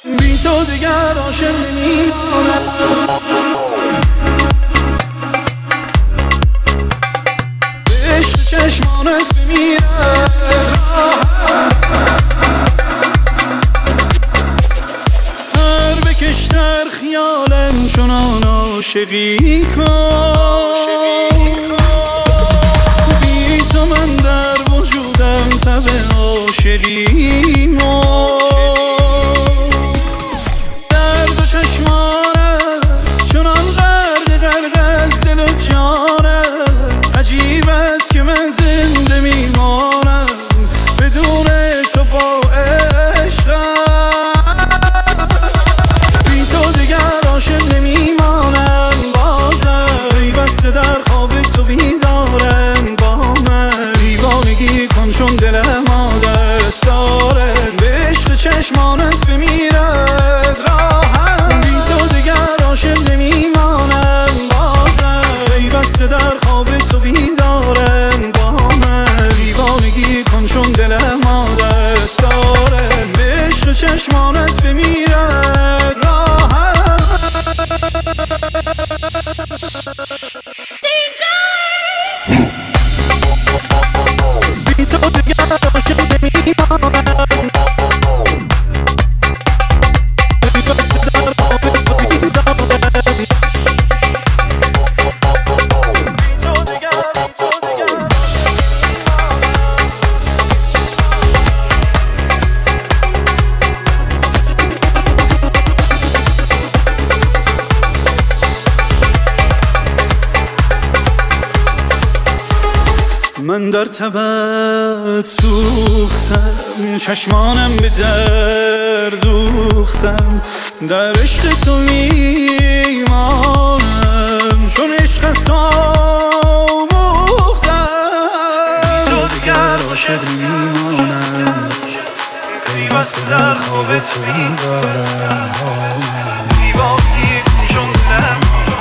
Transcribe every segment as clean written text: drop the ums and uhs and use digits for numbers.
بی تو دیگر عاشق نمیمانم. به عشق چشمانت بمیرد هر بکش در خیالم چنان عاشقی کن. بی تو من در وجودم تب عاشقی مرد. درد و چشمانت چنان غرق از دل و جانم. عجیب است که من زنده میمانم بدون تو با عشقم. بی تو دیگر عاشق نمیمانم بازم. ای بسته در خواب تو بیدارم با من. دیوانگی کن چون دلم عادت دارد به عشق چشمانت بمیرد راحت. بی تو دیگر عاشق نمیمانم بازم. ای بسته در خواب تو بیدارم با من. دیوانگی کن چون دلم عادت دارد به عشق چشمانت بمیرد راحت. بی تو دیگر عاشق نمیمانم. ای بسته در خواب تو بیدارم. بی تو دیگر من در تبت سوختم. چشمانم به در دوختم. در عشق تو میمانم چون عشق از تو آموختم. تو دیگر عاشق نمیمانم. ای بسته در خواب تو بیدارم. دیوانگی کن چون دلم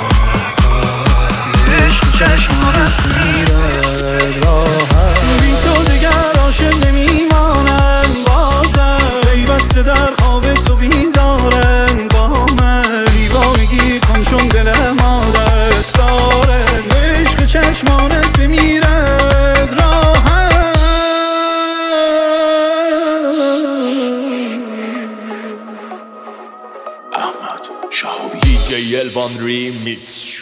عشق چشمانت میرد راحت. بی تو دیگر عاشق نمیمانم بازم. ای بسته در خواب تو بیدارم با من. دیوانگی کن چون دلم عادت دارد به عشق چشمانت بمیرد راحت. احمد شهابی DJ Elvan Remix.